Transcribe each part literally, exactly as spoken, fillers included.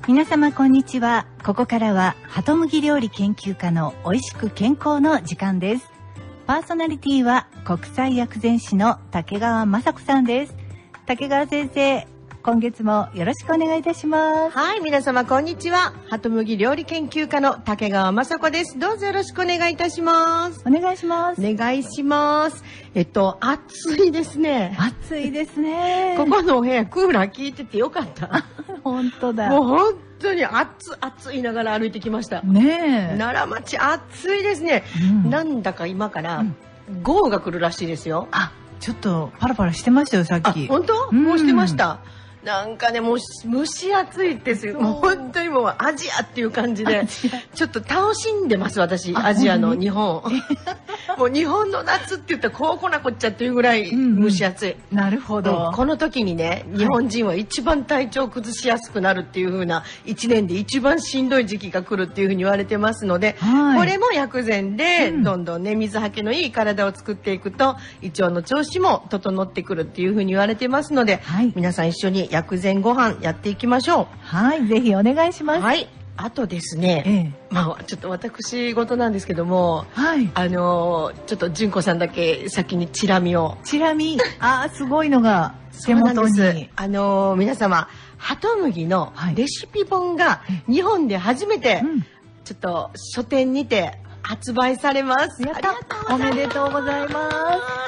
皆様こんにちは。ここからはハトムギ料理研究家のおいしく健康の時間です。パーソナリティは国際薬膳師の竹川雅子さんです。竹川先生、今月もよろしくお願いいたします。 はい、皆様こんにちは。ハトムギ料理研究家の竹川雅子です。どうぞよろしくお願いいたします。 お願いします。 お願いします。えっと暑いですね。 暑いですね。 ここのお部屋クーラー効いててよかった。 本当だ。 もう本当に暑暑いながら歩いてきました。 ねえ。 奈良町暑いですね。うん、なんだか今から豪雨が来るらしいですよ。 あ、ちょっとパラパラしてましたよさっき。 本当？うん、もうしてました。なんかね、もう蒸し暑いですよ。もう本当にもうアジアっていう感じでちょっと楽しんでます私。アジアの日本もう日本の夏って言ったらこうこなこっちゃっていうぐらい蒸し暑い、うんうん、なるほど、 うん、この時にね日本人は一番体調崩しやすくなるっていう風ないちねんで一番しんどい時期が来るっていう風に言われてますので、はい、これも薬膳でどんどんね水はけのいい体を作っていくと胃腸の調子も整ってくるっていう風に言われてますので、はい、皆さん一緒に薬膳ご飯やっていきましょう。 はい、ぜひお願いします。 はい、あとですね、ええ、まあちょっと私事なんですけども、はい、あのちょっと純子さんだけ先にチラ見を。 チラ見、あーすごいのが手元に。 あの皆様ハトムギのレシピ本が日本で初めて、はい、ちょっと書店にて発売されます。 やった。おめでとうございます。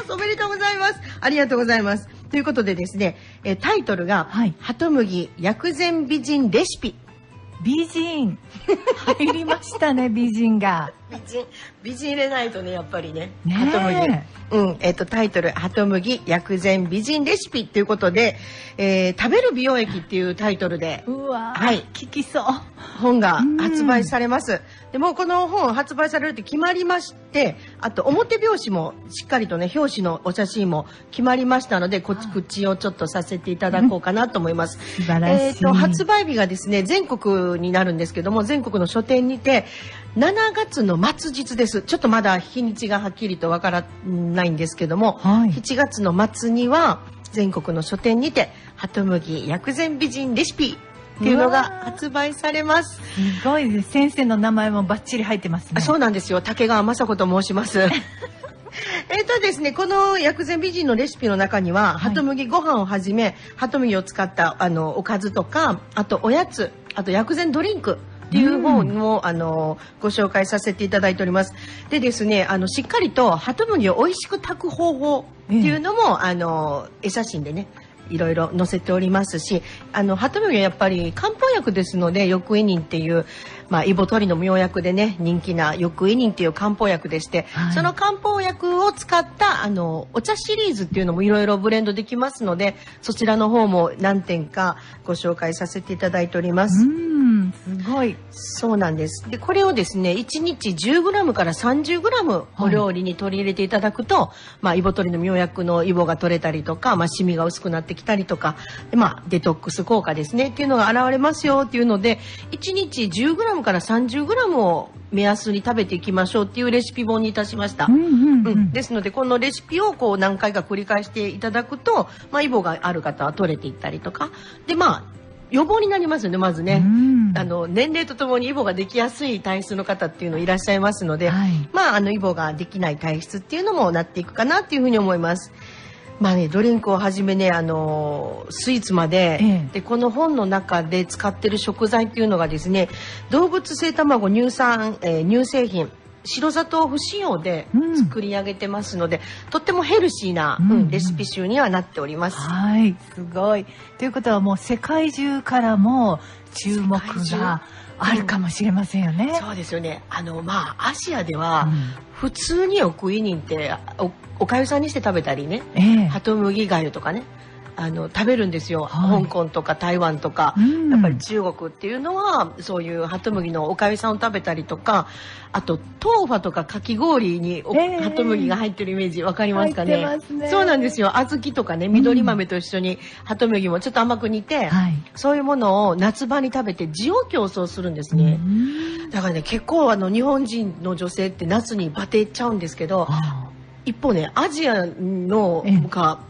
おめでとうございます。ありがとうございます。ということでですね、えタイトルが、はい、ハトムギ薬膳美人レシピ。 美人入りましたね。美人が美人美人入れないとねやっぱりね。 ねハトムギ、うんえっ、ー、とタイトルハトムギ薬膳美人レシピということで、えー、食べる美容液っていうタイトルで、 うわはい、 聞きそう本が発売されます。でもこの本発売されるって決まりまして、あと表表紙もしっかりとね表紙のお写真も決まりましたので、こっち口をちょっとさせていただこうかなと思います。 素晴らしい。 えーと発売日がですね全国になるんですけども、全国の書店にてしちがつの末日です。ちょっとまだ日にちがはっきりとわからないんですけども、はい、しちがつの末には全国の書店にてハトムギ薬膳美人レシピっていうのが発売されます。 すごいです。先生の名前もバッチリ入ってますね。 そうなんですよ。竹川雅子と申します。えっとですね、この薬膳美人のレシピの中には、はい、ハトムギご飯をはじめハトムギを使ったあのおかずとか、あとおやつ、あと薬膳ドリンクっていう本も、うん、あのご紹介させていただいております。でですね、あのしっかりとハトムギを美味しく炊く方法っていうのも、ええ、あの絵写真でねいろいろ載せておりますし、あのハトムギはやっぱり漢方薬ですので、翼胃妊っていう、まあ、イボ取りの妙薬でね人気な翼胃妊っていう漢方薬でして、はい、その漢方薬を使ったあのお茶シリーズっていうのもいろいろブレンドできますので、そちらの方も何点かご紹介させていただいております。 うん、すごい。 そうなんです。でこれをですねいちにち じゅうグラム から さんじゅうグラム お料理に取り入れていただくと、はい、まあ、イボ取りの妙薬のイボが取れたりとか、まあ、シミが薄くなってきたりとかで、まあ、デトックス効果ですねっていうのが現れますよっていうので、いちにち じゅうグラム から さんじゅうグラム を目安に食べていきましょうっていうレシピ本にいたしました。うんうんうん、ですのでこのレシピをこう何回か繰り返していただくと、まあ、イボがある方は取れていったりとかで、まあ予防になりますよね。まずね、あの年齢とともにイボができやすい体質の方っていうのいらっしゃいますので、はい、まああのイボができない体質っていうのもなっていくかなっていうふうに思います。まあね、ドリンクをはじめね、あのスイーツまで、ええ、でこの本の中で使ってる食材っていうのがですね、動物性卵、乳酸、えー、乳製品、白砂糖不使用で作り上げてますので、うん、とってもヘルシーな、うんうん、レシピ集にはなっております。 はい、すごい。ということはもう世界中からも注目があるかもしれませんよね。 うん、そうですよね。あのまあアジアでは、うん、普通に翼胃妊っておおかゆさんにして食べたりね、えー、ハトムギ粥とかねあの食べるんですよ、はい、香港とか台湾とか、うん、やっぱり中国っていうのはそういうハトムギのおかゆさんを食べたりとか、あとトウファとかかき氷に、えー、ハトムギが入ってるイメージわかりますかね。 入ってますね。 そうなんですよ。小豆とかね緑豆と一緒にハトムギもちょっと甘く煮て、はい、そういうものを夏場に食べて滋養競争するんですね。うん、だからね結構あの日本人の女性って夏にバテちゃうんですけど、一方ねアジアのが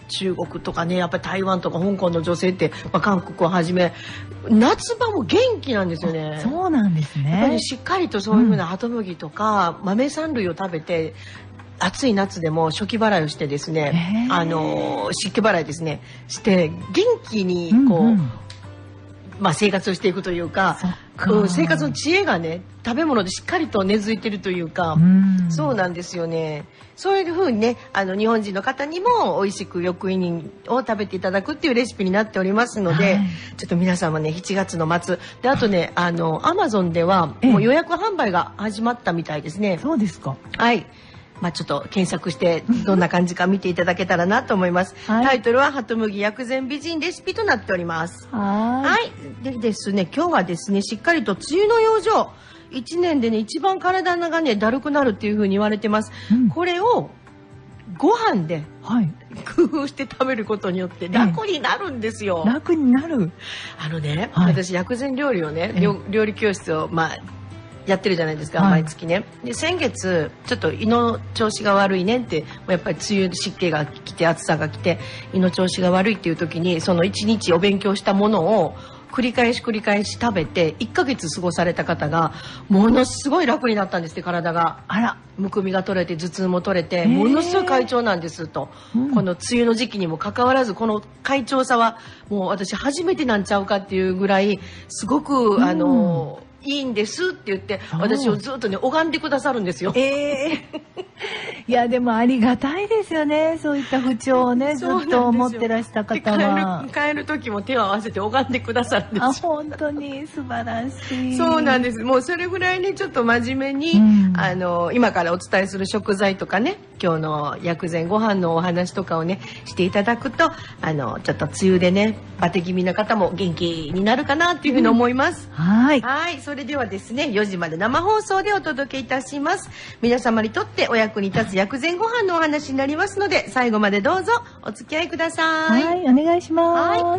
中国とかね、やっぱり台湾とか香港の女性って、まあ、韓国をはじめ夏場も元気なんですよね。 そうなんですね。 やっぱりしっかりとそういうふうなハトムギとか、うん、豆三類を食べて暑い夏でも初期払いをしてですね、あの湿気払いですねして元気にこう、うんうん、まあ、生活をしていくというか、うん、生活の知恵がね食べ物でしっかりと根付いてるというか、うん、そうなんですよね。そういうふうにね、あの日本人の方にも美味しく緑飲を食べていただくっていうレシピになっておりますので、はい、ちょっと皆さんもねしちがつの末で、あとね、あのアマゾンではもう予約販売が始まったみたいですね。 そうですか。 はい。まあ、ちょっと検索してどんな感じか見ていただけたらなと思います。はい、タイトルはハトムギ薬膳美人レシピとなっております。はい。はい。でですね、今日はですね、しっかりと梅雨の養生。一年でね、一番体がね、だるくなるっていう風に言われてます。うん、これをご飯で工夫して食べることによって楽になるんですよ。 ええ、楽になる。 あのね、はい、私薬膳料理をね、ええ、料理教室を、まあ、やってるじゃないですか、はい、毎月ね。で先月ちょっと胃の調子が悪いねって、やっぱり梅雨湿気が来て暑さが来て胃の調子が悪いっていう時に、そのいちにちお勉強したものを繰り返し繰り返し食べていっかげつ過ごされた方がものすごい楽になったんですって。体があらむくみが取れて頭痛も取れてものすごい快調なんですと、うん、この梅雨の時期にもかかわらずこの快調さはもう私初めてなんちゃうかっていうぐらいすごく、うん、あのいいんですって言って私をずっとね拝んでくださるんですよ。えー、 いやでもありがたいですよね、そういった不調をねずっと持ってらした方は。 帰る、帰る時も手を合わせて拝んでくださるんですよ。 あ、本当に素晴らしい。 そうなんです。もうそれぐらいねちょっと真面目に、うん、あの今からお伝えする食材とかね、今日の薬膳ご飯のお話とかをねしていただくと、あのちょっと梅雨でねバテ気味な方も元気になるかなっていうふうに思います。 うん、はい。 はい。それではですね、よじまで生放送でお届けいたします。皆様にとってお役に立つ薬膳ご飯のお話になりますので、最後までどうぞお付き合いください。 はい、お願いします。はい。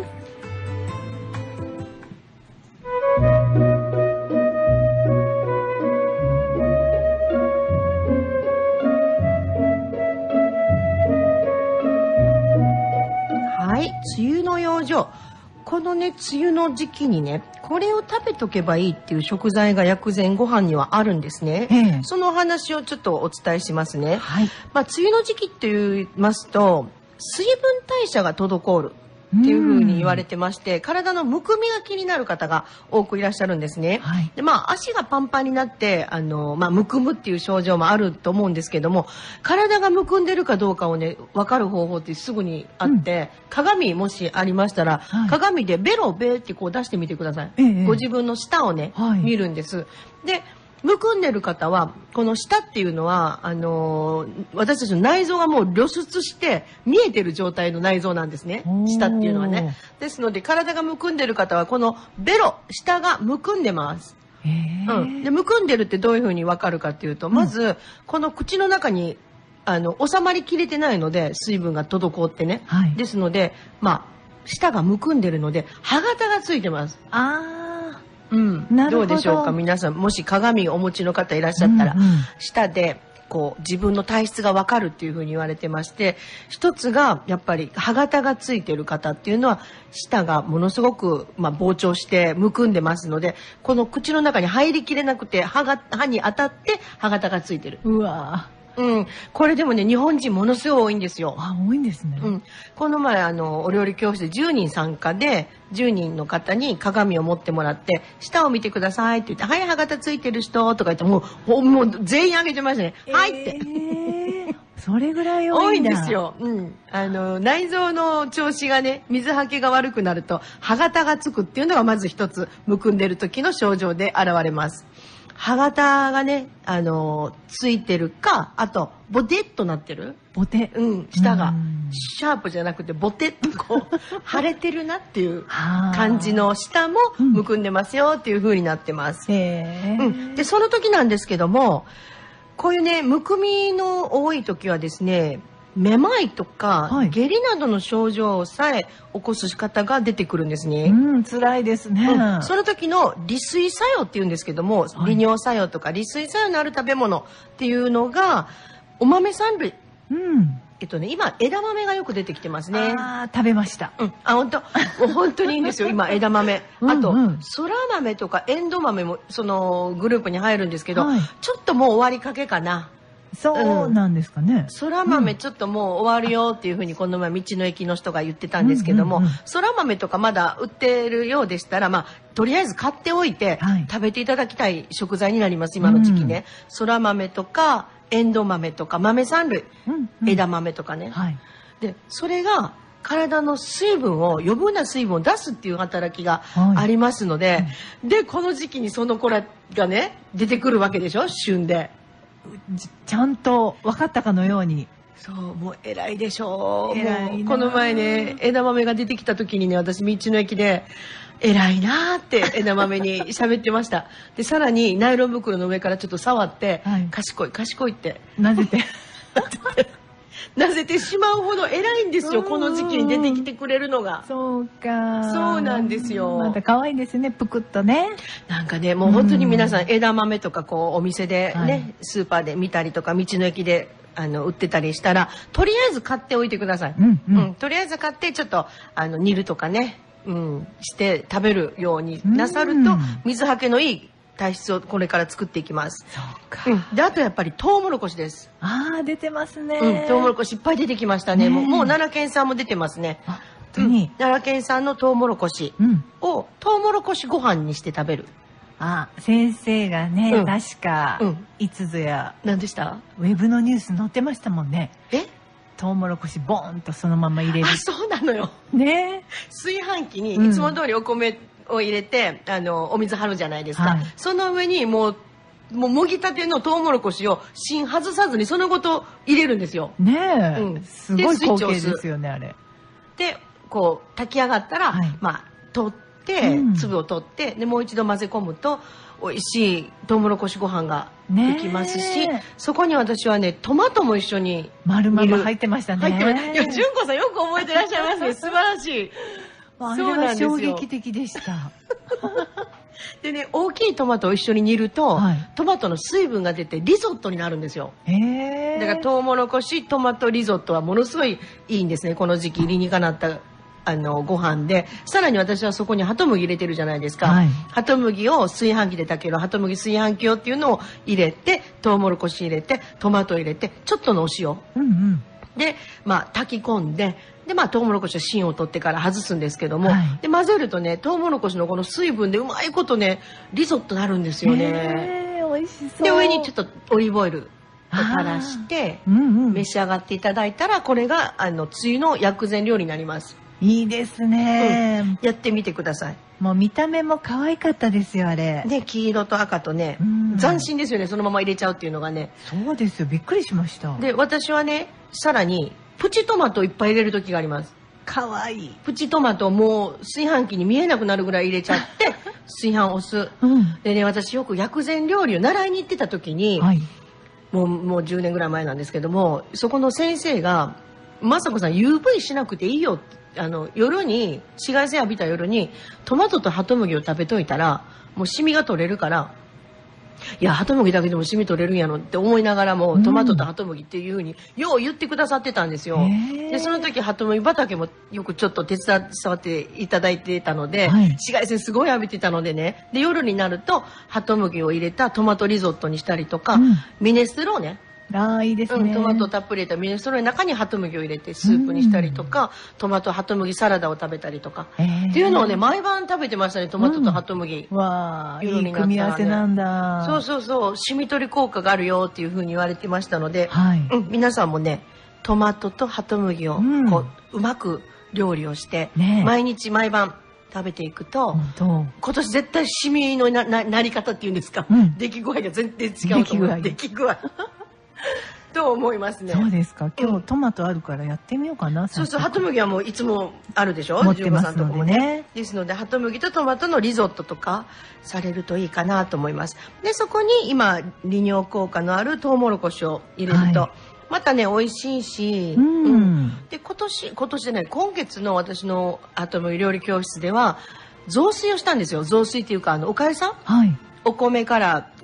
はい、梅雨の養生。このね梅雨の時期にねこれを食べとけばいいっていう食材が薬膳ご飯にはあるんですね。ええ、そのお話をちょっとお伝えしますね。はい、まあ、梅雨の時期って言いますと水分代謝が滞るっていう風に言われてまして、体のむくみが気になる方が多くいらっしゃるんですね。はい、でまあ足がパンパンになってあの、まあ、むくむっていう症状もあると思うんですけども、体がむくんでるかどうかをね分かる方法ってすぐにあって、うん、鏡もしありましたら、はい、鏡でベロベーってこう出してみてください。ええ、ご自分の舌をね、はい、見るんです。でむくんでる方はこの舌っていうのはあのー、私たちの内臓がもう露出して見えてる状態の内臓なんですね、舌っていうのはね。ですので体がむくんでる方はこのベロ舌がむくんでます。うん、でむくんでるってどういうふうに分かるかっていうと、まずこの口の中にあの収まりきれてないので水分が滞ってね、はい、ですのでまあ舌がむくんでるので歯型がついてます。あーうん、どうでしょうか皆さん。もし鏡をお持ちの方いらっしゃったら、うんうん、舌でこう自分の体質が分かるっていうふうに言われてまして、一つがやっぱり歯型がついてる方っていうのは舌がものすごく、まあ、膨張してむくんでますので、この口の中に入りきれなくて歯が歯に当たって歯型がついてる。うわうん、これでもね日本人ものすごい多いんですよ。 あ、多いんですね。 うん、この前あのお料理教室でじゅうにん参加でじゅうにんの方に鏡を持ってもらって舌を見てくださいって言って、はい歯型ついてる人とか言ってもうもう全員あげてましたね。えー、はいって。 それぐらい多いんだ。 多いんですよ。うん、あの内臓の調子がね水はけが悪くなると歯型がつくっていうのがまず一つむくんでる時の症状で現れます。歯型がね、あのー、ついてるか、あと、ボテッとなってる。 ボテうん、舌が。シャープじゃなくて、ボテッとこう、腫れてるなっていう感じの舌もむくんでますよっていう風になってます。へー。うん。で、その時なんですけども、こういうね、むくみの多い時はですね、めまいとか、はい、下痢などの症状さえ起こす方が出てくるんですね。 うん、辛いですね。 うん、その時の利水作用っていうんですけども、利尿作用とか利水作用のある食べ物っていうのがお豆三類。うん。 えっとね、今枝豆がよく出てきてますね。 ああ、食べました。 うん、あ、本当、もう本当にいいんですよ。今枝豆、あと、うんうん、そら豆とかエンド豆もそのグループに入るんですけど、はい、ちょっともう終わりかけかな。 そうなんですかね。 そら豆ちょっともう終わるよっていうふうにこの前道の駅の人が言ってたんですけども、そら豆とかまだ売ってるようでしたら、まあとりあえず買っておいて食べていただきたい食材になります、今の時期ね。そら豆とかエンド豆とか豆三類、うんうん、枝豆とかね、はい、でそれが体の水分を余分な水分を出すっていう働きがありますので、はい、でこの時期にその子らがね出てくるわけでしょ、旬でちゃんと分かったかのように。 そう、もう偉いでしょう。偉いな。この前ね枝豆が出てきた時にね、私道の駅で偉いなーって枝豆に喋ってました。でさらにナイロン袋の上からちょっと触って、はい、賢い賢いってなぜてなぜてしまうほど偉いんですよ、この時期に出てきてくれるのが。 そうか、 そうなんですよ。 また可愛いですね、ぷくっとね。 なんかね、もう本当に皆さん枝豆とかこうお店でね、はい、スーパーで見たりとか道の駅であの売ってたりしたら、とりあえず買っておいてください。うんうんうん、とりあえず買ってちょっとあの煮るとかね、うん、して食べるようになさると、水はけのいい体質をこれから作っていきます。 そうか。 うん、であとやっぱりトウモロコシです。 ああ、出てますね。 うん、トウモロコシいっぱい出てきましたね。ね、もうもう奈良県産も出てますね。 あ、本当に、うん、 奈良県産のトウモロコシを、うん、トウモロコシご飯にして食べる。 あ、先生がね、うん、確か、うん、いつぞや何でした？ ウェブのニュース載ってましたもんね。 え？ トウモロコシボーンとそのまま入れる。 あ、そうなのよ。 ね。 炊飯器にいつも通りお米を入れて、うん、あのお水張るじゃないですか。はい、その上にもうもうもぎたてのトウモロコシを芯外さずにそのごと入れるんですよ。 ねえ、うん、すごい光景ですよね、あれ。 でこう炊き上がったら、はい、まあ取って粒を取って、うん、でもう一度混ぜ込むと美味しいトウモロコシご飯ができますし、そこに私はねトマトも一緒に丸まま入ってましたね。 入ってます。いや、純子さんよく覚えてらっしゃいますね。素晴らしい。 あれは衝撃的でした。 でね、大きいトマトを一緒に煮ると、はい、トマトの水分が出てリゾットになるんですよ。 へー。 だからトウモロコシトマトリゾットはものすごいいいんですね、この時期理にかなったあのご飯で。さらに私はそこにハトムギ入れてるじゃないですか、はい、ハトムギを炊飯器で炊けるハトムギ炊飯器用っていうのを入れて、トウモロコシ入れてトマト入れてちょっとのお塩、うんうん、で、まあ、炊き込んで、でまあトウモロコシの芯を取ってから外すんですけども、はい、で混ぜるとねトウモロコシのこの水分でうまいことねリゾットなるんですよね。 えー、美味しそう。 で上にちょっとオリーブオイルを垂らして、うんうん、召し上がっていただいたら、これがあのつゆの薬膳料理になります。 いいですね、 うん、やってみてください。 もう見た目も可愛かったですよ、あれ。 ね、黄色と赤とね、斬新ですよね、そのまま入れちゃうっていうのがね。 そうですよ、びっくりしました。 で私はねさらにプチトマトをいっぱい入れる時があります。 可愛い。 プチトマトをもう炊飯器に見えなくなるぐらい入れちゃって炊飯押す、うん、でね、私よく薬膳料理を習いに行ってた時に、はい、もうもうじゅうねんぐらい前なんですけども、そこの先生が「雅子さん ユーブイ しなくていいよ」って、あの夜に紫外線浴びた夜にトマトとハトムギを食べといたらもうシミが取れるから、いやハトムギだけでもシミ取れるんやろって思いながらも、うん、トマトとハトムギっていう風によう言ってくださってたんですよ。でその時ハトムギ畑もよくちょっと手伝っていただいてたので、はい、紫外線すごい浴びてたのでね、で夜になるとハトムギを入れたトマトリゾットにしたりとか、うん、ミネストローネ、 あーいいですね、 うん、トマトたっぷり入れたミネストローネの中にハトムギを入れてスープにしたりとか、うん、トマトハトムギサラダを食べたりとか、えー、っていうのをね毎晩食べてましたね、トマトとハトムギ、 うん、わーいい組み合わせなんだ。 そうそうそう、シミ取り効果があるよっていう風に言われてましたので、はい、うん、皆さんもねトマトとハトムギをこう、うん、うまく料理をして、ね、毎日毎晩食べていくと、今年絶対シミの な, な, なり方っていうんですか、うん、出来具合が全然違うと思う。出来具合と思いますね。 そうですか。今日トマトあるからやってみようかな。うん、 そうそう、ハトムギはもういつもあるでしょ。 持ってますのでね。 ですのでハトムギとトマトのリゾットとかされるといいかなと思います。でそこに今利尿効果のあるトウモロコシを入れると、はい、またね美味しいし、うん、うん、で今年今年でね今月の私のハトムギ料理教室では雑炊をしたんですよ。雑炊っていうかあのおかゆさん、はい、お米から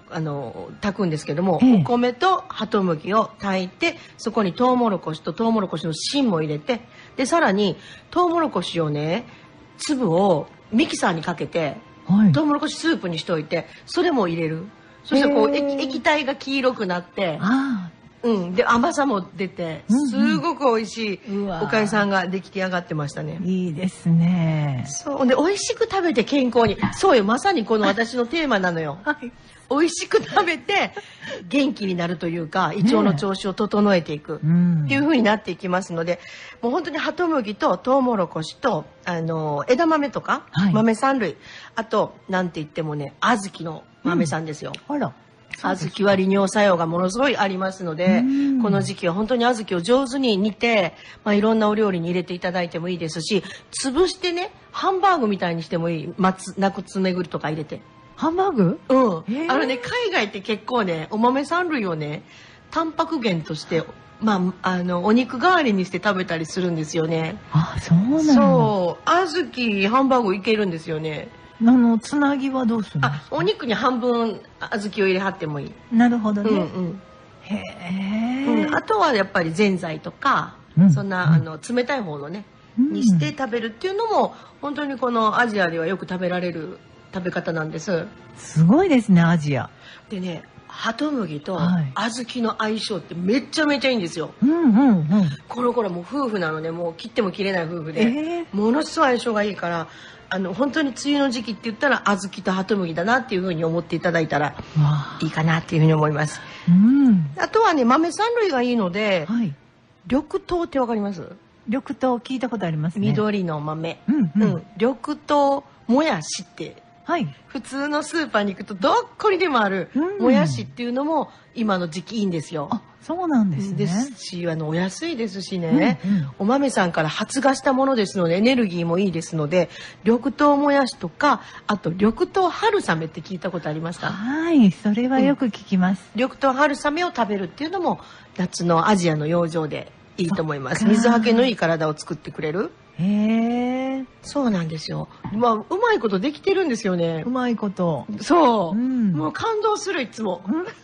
あの炊くんですけども、 ええお米とハトムギを炊いて、そこにトウモロコシとトウモロコシの芯も入れて、でさらにトウモロコシをね粒をミキサーにかけて、 はい。 トウモロコシスープにしておいて、それも入れる。そしたらこうへえ液液体が黄色くなって、 あうん、で甘さも出て、 うんうんすごく美味しいうわおかゆさんが出来上がってましたねあ、。いいですね。 そうで美味しく食べて健康に、そうよ、まさにこの私のテーマなのよ。 はい。 美味しく食べて元気になるというか、胃腸の調子を整えていくうんっていう風になっていきますので、もう本当にハトムギとトウモロコシとあの枝豆とか、 はい豆三類、あとなんて言ってもね小豆の豆さんですよ。 あら。 小豆は利尿作用がものすごいありますので、 うんこの時期は本当に小豆を上手に煮て、まあ、いろんなお料理に入れていただいてもいいですし、潰してねハンバーグみたいにしてもいい。松ナッツめぐりとか入れて、 ハンバーグ？ うん、 へーあのね海外って結構ねお豆三類をねタンパク源として、まあ、あのお肉代わりにして食べたりするんですよね。 あ、そうなんだ。 そう小豆ハンバーグいけるんですよね。 あのつなぎはどうするの？ あ、お肉に半分小豆を入れはってもいい。 なるほどね。 うんうんへえ、 うん、あとはやっぱりぜんざいとか、 うんそんな、 うんあの冷たい方のね、 うんにして食べるっていうのも本当にこのアジアではよく食べられる食べ方なんです。 すごいですね、アジア。 でねハトムギとはい小豆の相性ってめちゃめちゃいいんですよ。 うんうんうん。 この頃もう夫婦なのでもう切っても切れない夫婦で、 えーものすごい相性がいいから、あの本当に梅雨の時期って言ったら小豆とハトムギだなっていうふうに思っていただいたらわあ。 いいかなっていうふうに思います。 うん。 あとはね豆三類がいいので、 はい。 緑豆ってわかります？ 緑豆聞いたことありますね。 緑の豆、 うんうん。 うん、緑豆もやしってはい。 普通のスーパーに行くとどっこにでもあるうんもやしっていうのも今の時期いいんですよ。 あ、そうなんですね。 ですし、あのお安いですしね、 うんうんお豆さんから発芽したものですのでエネルギーもいいですので、緑豆もやしとか、あと緑豆春雨って聞いたことありますか？ はい、それはよく聞きます。 緑豆春雨を食べるっていうのも夏のアジアの養生でいいと思います。 そっか水はけのいい体を作ってくれる。 へえ、 そうなんですよ。まあうまいことできてるんですよねう。まいこと。 そう、 うんもう感動するいつも。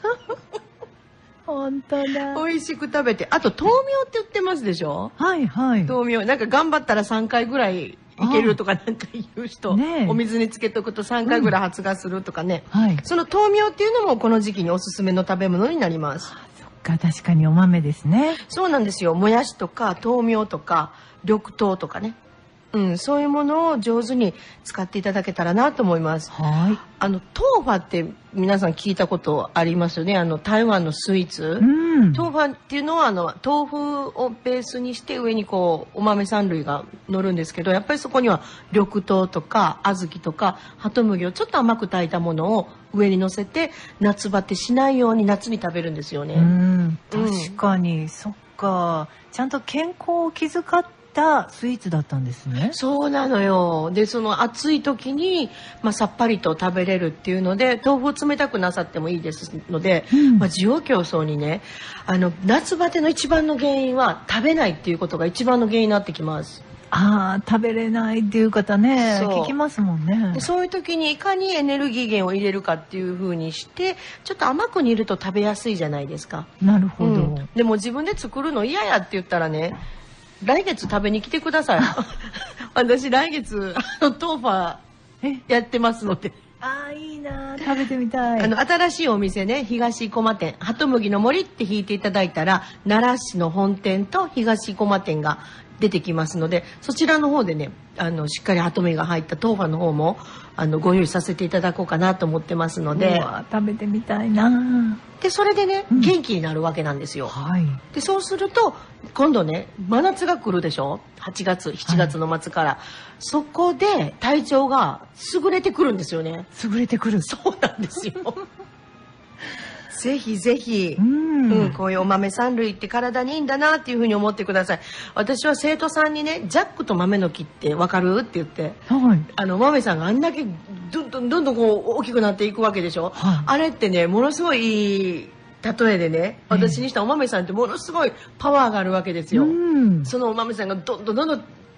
本当だ。 美味しく食べて、あと豆苗って売ってますでしょ？ はいはい。 豆苗なんか頑張ったらさんかいぐらいいけるとかなんか言う人、 ねえお水につけとくとさんかいぐらい発芽するとかね、 はい。 その豆苗っていうのもこの時期におすすめの食べ物になります。 そっか、確かにお豆ですね。 そうなんですよ。もやしとか豆苗とか緑豆とかね、うん、そういうものを上手に使っていただけたらなと思います。 はい。 あの豆腐って皆さん聞いたことありますよね。あの台湾のスイーツ、 うん。 豆腐っていうのはあの豆腐をベースにして上にこうお豆三類が乗るんですけど、やっぱりそこには緑豆とか小豆とかハトムギをちょっと甘く炊いたものを上に乗せて、夏バテしないように夏に食べるんですよね。 うん、確かに、そっか。ちゃんと健康を気遣ったスイーツだったんですね。 そうなのよ。でその暑い時に、まあ、さっぱりと食べれるっていうので豆腐を冷たくなさってもいいですので、 うんまあ、需要競争にね、あの夏バテの一番の原因は食べないっていうことが一番の原因になってきます。 ああ、食べれないっていう方ね、 そう聞きますもんねで。そういう時にいかにエネルギー源を入れるかっていう風にしてちょっと甘く煮ると食べやすいじゃないですか。 なるほど。 うんでも自分で作るの嫌やって言ったらね、来月食べに来てください。私来月あの豆腐はえ、 やってますので。 ああ、いいな、食べてみたい。 あの新しいお店ね、東駒店ハトムギの森って引いていただいたら奈良市の本店と東駒店が出てきますので、そちらの方でね、あのしっかりハトムギが入った豆腐の方もあのご用意させていただこうかなと思ってますので、 うわ、食べてみたいな。 でそれでね、 うん元気になるわけなんですよ。 はい。 でそうすると今度ね真夏が来るでしょ、はちがつしちがつの末から、そこで体調が優れてくるんですよね。 優れてくる。 そうなんですよ。ぜひぜひ、 ううんん。 こういうお豆三類って体にいいんだなっていうふうに思ってください。私は生徒さんにね、ジャックと豆の木って分かるって言って、 はい。 あの豆さんがあんだけどんどんどんどんこう大きくなっていくわけでしょ、 はいあれってねものすごいいい例えでね、私にしたお豆さんってものすごいパワーがあるわけですよ、 うん。 そのお豆さんがどんどんどんどん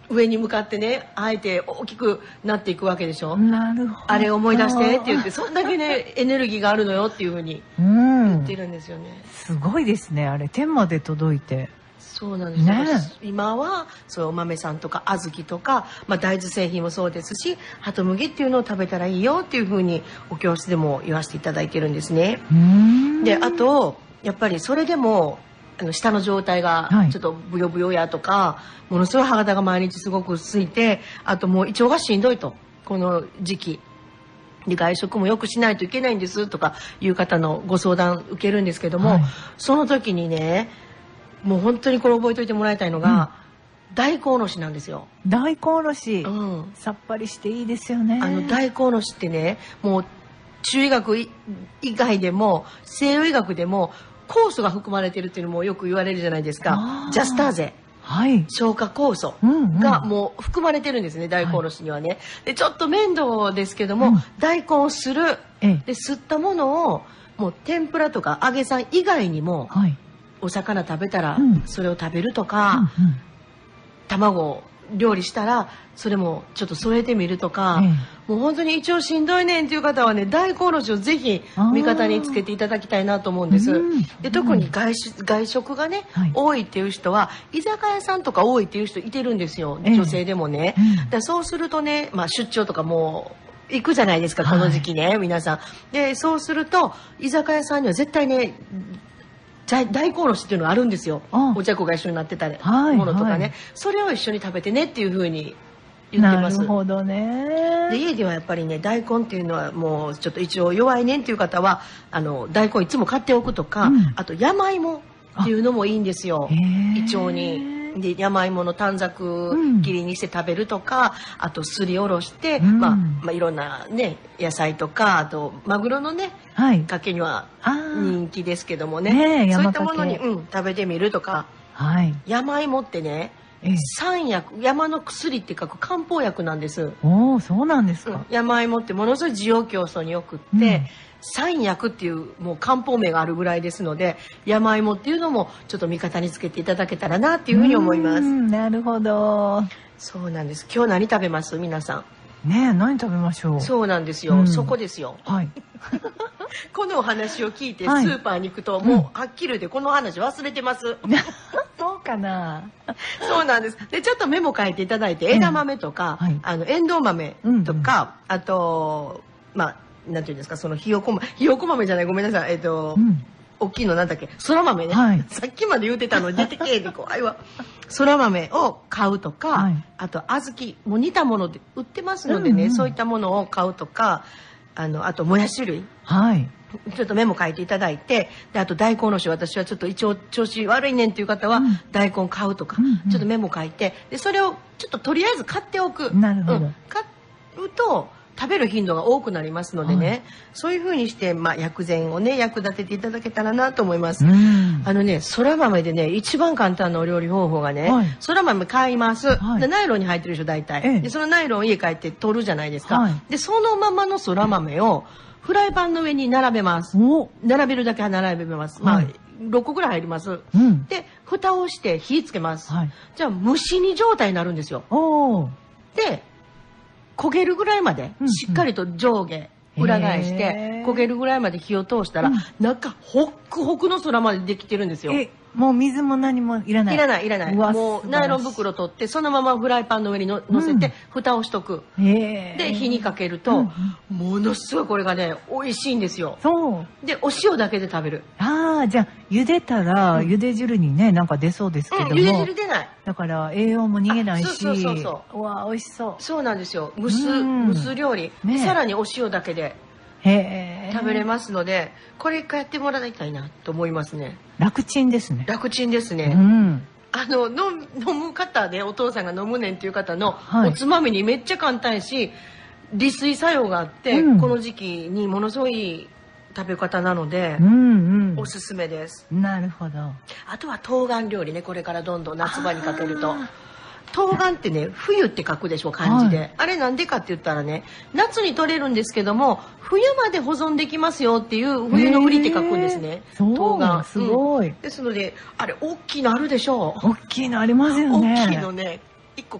上に向かってねあえて大きくなっていくわけでしょ。 なるほど。 あれ思い出してって言ってそんだけねエネルギーがあるのよっていうふうに言ってるんですよね。 すごいですね。あれ天まで届いて。 そうなんです、 ね、 今はそうお豆さんとか小豆とか、まあ、大豆製品もそうですしハトムギっていうのを食べたらいいよっていうふうにお教室でも言わせていただいてるんですね。であとやっぱりそれでもあの下の状態がちょっとブヨブヨやとか、はい、ものすごい歯型が毎日すごくついてあともう胃腸がしんどいとこの時期で外食もよくしないといけないんですとかいう方のご相談受けるんですけども、はい、その時にねもう本当にこれ覚えておいてもらいたいのが、うん、大根おろしなんですよ。 大根おろし、 うん、 さっぱりしていいですよね。 あの大根おろしってねもう中医学以外でも西洋医学でも酵素が含まれているっていうのもよく言われるじゃないですか。ジャスターゼ、はい、消化酵素がもう含まれてるんですね、大根おろしにはね、はい、でちょっと面倒ですけども、うん、大根をするで吸ったものをもう天ぷらとか揚げさん以外にも、はい、お魚食べたらそれを食べるとか、うんうん、卵を料理したらそれもちょっと添えてみるとか、ええ、もう本当に胃腸しんどいねんっていう方はね大根おろしをぜひ味方につけていただきたいなと思うんです。で特に外食、外食がね、はい、多いっていう人は居酒屋さんとか多いっていう人いてるんですよ、女性でもね、え、だそうするとね、まあ、出張とかも行くじゃないですかこの時期ね、はい、皆さんでそうすると居酒屋さんには絶対ね大根おろしっていうのがあるんですよ。お茶子が一緒になってたものとかね、はいはい、それを一緒に食べてねっていうふうに言ってます。 なるほどね。 で家ではやっぱりね大根っていうのはもうちょっと一応弱いねんっていう方はあの大根いつも買っておくとか、うん、あと山芋っていうのもいいんですよ胃腸に。で山芋の短冊切りにして食べるとか、うん、あとすりおろして、うんまあまあ、いろんなね野菜とかあとマグロのね、はい、かけには人気ですけども ね, ねそういったものに、うん、食べてみるとか、はい、山芋ってね山薬山の薬って書く漢方薬なんです。 おーそうなんですか、うん、 山芋ってものすごい滋養強素によくって、うん山薬っていうもう漢方名があるぐらいですので山芋っていうのもちょっと味方につけていただけたらなっていうふうに思います。 なるほど。 そうなんです。今日何食べます皆さん。ねえ何食べましょう。 そうなんですよ、うん、そこですよ、はい、このお話を聞いてスーパーに行くと、はい、もうはっきり言ってこの話忘れてます、うん、 そうかな。 そうなんです。でちょっとメモ書いていただいて枝豆とか、うんはい、あのエンドウ豆とか、うん、あとまあなんていうんですかそのひよこ豆ひよこ豆じゃないごめんなさいえっ、ー、と、うん、大きいのなんだっけそら豆ね、はい、さっきまで言ってたの出てけえで怖いわそら豆を買うとか、はい、あと小豆もう煮たもので売ってますのでね、うんうん、そういったものを買うとかあのあともやし類、はい、ちょっとメモ書いていただいてであと大根おろし私はちょっと胃腸調子悪いねんっていう方は、うん、大根買うとか、うんうん、ちょっとメモ書いてでそれをちょっととりあえず買っておく。 なるほど、うん、 買うと食べる頻度が多くなりますのでね、はい、そういうふうにして、まあ、薬膳をね役立てていただけたらなと思います。あのねそら豆でね一番簡単なお料理方法がね、はい、そら豆買います、はい、でナイロンに入ってるでしょ大体、ええ、でそのナイロンを家帰って取るじゃないですか、はい、でそのままのそら豆をフライパンの上に並べます。並べるだけ並べます、はい、まあろっこぐらい入ります、うん、で蓋をして火つけます、はい、じゃあ蒸し煮状態になるんですよ。で焦げるぐらいまでしっかりと上下裏返して焦げるぐらいまで火を通したら、うん、中ホックホクの空までできてるんですよ。 えもう水も何もいらない。 いらないいらない。もうナイロン袋取ってそのままフライパンの上にの乗せて、うん、蓋をしとく。で火にかけると、うん、ものすごいこれがね美味しいんですよ。そうでお塩だけで食べる。 ああじゃあ茹でたら、うん、茹で汁にねなんか出そうですけども、うん、 茹で汁出ない。 だから栄養も逃げないし。 そうそうそうそう。 うわ美味しそう。 そうなんですよ。蒸す、うん、蒸す料理、ね、さらにお塩だけで食べれますのでこれ一回やってもらいたいなと思いますね。 楽ちんですね。 楽ちんですね、うん、あの飲む方で、ね、お父さんが飲むねんっていう方のおつまみにめっちゃ簡単やし利水作用があって、うん、この時期にものすごい食べ方なので、うんうん、おすすめです。 なるほど。 あとは冬瓜料理ねこれからどんどん夏場にかけると。冬瓜ってね冬って書くでしょ漢字で、はい、あれなんでかって言ったらね夏に取れるんですけども冬まで保存できますよっていう冬の売りって書くんですね。冬瓜すごい、 うん、ですのであれ大きいのあるでしょう。 大きいのありますよね。 大きいのねいっこ買って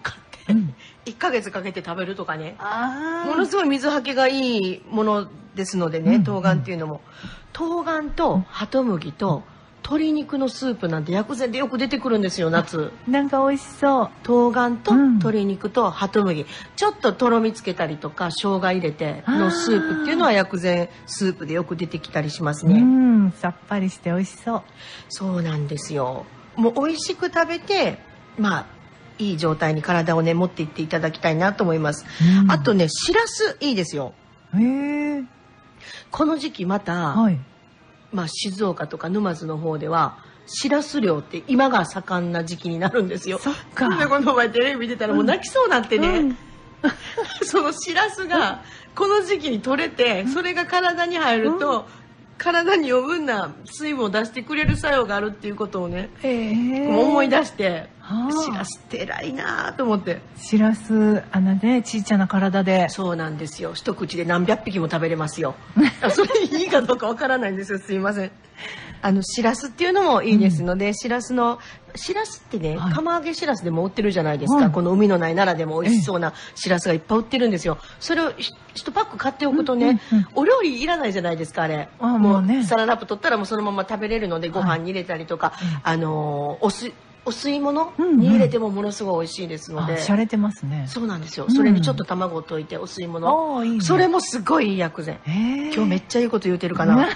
いっかげつかけて食べるとかね。 あものすごい水はけがいいものですのでね、 うん冬瓜っていうのも。冬瓜とハトムギと鶏肉のスープなんて薬膳でよく出てくるんですよ、夏。 なんか美味しそう。 冬瓜とうん鶏肉とハトムギ、ちょっととろみつけたりとか生姜入れてのスープっていうのは薬膳スープでよく出てきたりしますうね。 ん、さっぱりして美味しそう。 そうなんですよ。もう美味しく食べて、まあいい状態に体をね持っていっていただきたいなと思います。 うんあとね、しらすいいですよ。 へえ。 この時期また、 はい。 まあ静岡とか沼津の方ではしらす漁って今が盛んな時期になるんですよ。 そっか。 でこの前テレビ見てたらもう泣きそうになってね、 うんそのしらすがこの時期に取れて、それが体に入ると、体に余分な水分を出してくれる作用があるっていうことをね、 へえ。 思い出して、 はあしらすって偉いなと思って。 しらす、あのね、ちっちゃな体で。 そうなんですよ。一口で何百匹も食べれますよ。それいいかどうかわからないんですよ。すいません。あのしらすっていうのもいいですので、しらすのしらすってね、 はい釜揚げしらすでも売ってるじゃないですか。 はいこの海のない奈良でも美味しそうなしらすがいっぱい売ってるんですよ。それをひ一パック買っておくとね、 うんうんうんお料理いらないじゃないですか、あれ。 あもうねサランラップ取ったらもうそのまま食べれるので、ご飯に入れたりとか、 うんあのーおすお吸い物うんうんに入れてもものすごい美味しいですので。 あ、しゃれてますね。 そうなんですよ。 うんそれにちょっと卵を溶いてお吸い物。 ああ、いいね。 それもすごいいい薬膳。 へえ。 今日めっちゃいいこと言うてるかな。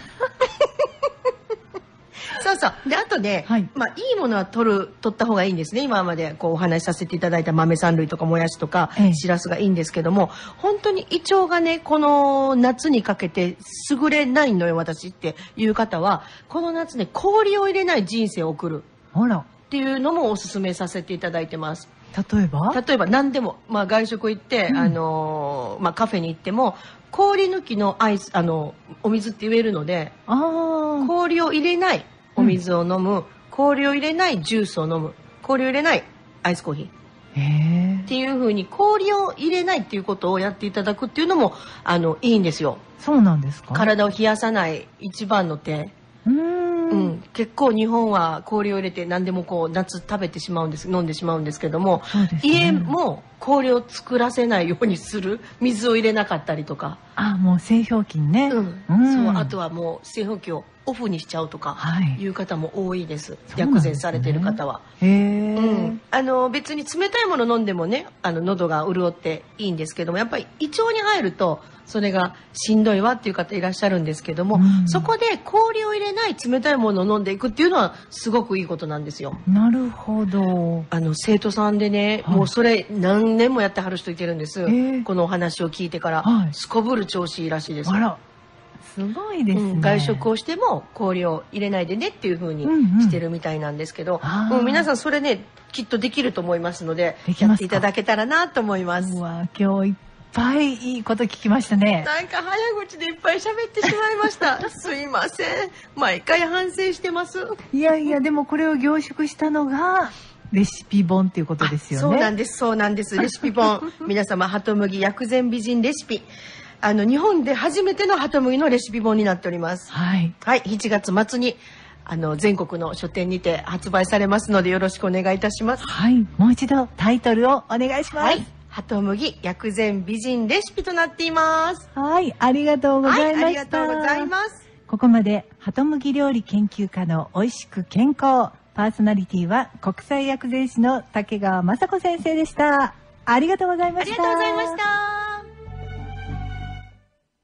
そうそう。で、あとね、 はいまあ、いいものは取る、取った方がいいんですね。今までこうお話しさせていただいた豆三類とかもやしとか、 ええしらすがいいんですけども、本当に胃腸がね、この夏にかけて優れないのよ、私っていう方は、この夏ね、氷を入れない人生を送るあら、 っていうのもお勧めさせていただいてます。 例えば例えば何でも、まあ、外食行って、 うんあのーまあ、カフェに行っても氷抜きのアイスあのお水って言えるので、 ああ。 氷を入れないお水を飲む、氷を入れないジュースを飲む、氷を入れないアイスコーヒーへえっ。ていう風に氷を入れないっていうことをやっていただくっていうのもあのいいんですよ。 そうなんですか。 体を冷やさない一番の手。 うー。 うんん、結構日本は氷を入れて何でもこう夏食べてしまうんです飲んでしまうんですけども、 そうですね家も氷を作らせないようにする、水を入れなかったりとか、 あ、もう製氷機にね。 うんうんそうあとはもう製氷機をオフにしちゃうとかはいいう方も多いです、 そうなんですね薬膳されてる方は。 へえ。 うん、あの別に冷たいもの飲んでもね、あの喉が潤っていいんですけども、やっぱり胃腸に入るとそれがしんどいわっていう方いらっしゃるんですけども、 うんそこで氷を入れない冷たいものを飲んでいくっていうのはすごくいいことなんですよ。 なるほど。 あの生徒さんでね、 はいもうそれ何年もやってはる人いてるんです、 ーこのお話を聞いてから、 はいすこぶる調子いいらしいです。 あら、すごいですね。 うん、外食をしても氷を入れないでねっていう風にうんうんしてるみたいなんですけど、 あーうん皆さんそれねきっとできると思いますので、 できますかやっていただけたらなと思います。 うわ、今日いっぱいいいこと聞きましたね。 なんか早口でいっぱい喋ってしまいましたすいません、毎回反省してます。 いやいや、でもこれを凝縮したのがレシピ本っていうことですよね。 そうなんですそうなんですレシピ本皆様ハトムギ薬膳美人レシピ、あの日本で初めてのハトムギのレシピ本になっております。 はい。 はいしちがつ末にあの全国の書店にて発売されますのでよろしくお願いいたします。 はい。もう一度タイトルをお願いします。 はいハトムギ薬膳美人レシピとなっています。 はい。ありがとうございました。 はい、ありがとうございます。 ここまで、ハトムギ料理研究家の美味しく健康。パーソナリティは国際薬膳師の竹川雅子先生でした。ありがとうございました。 ありがとうございました。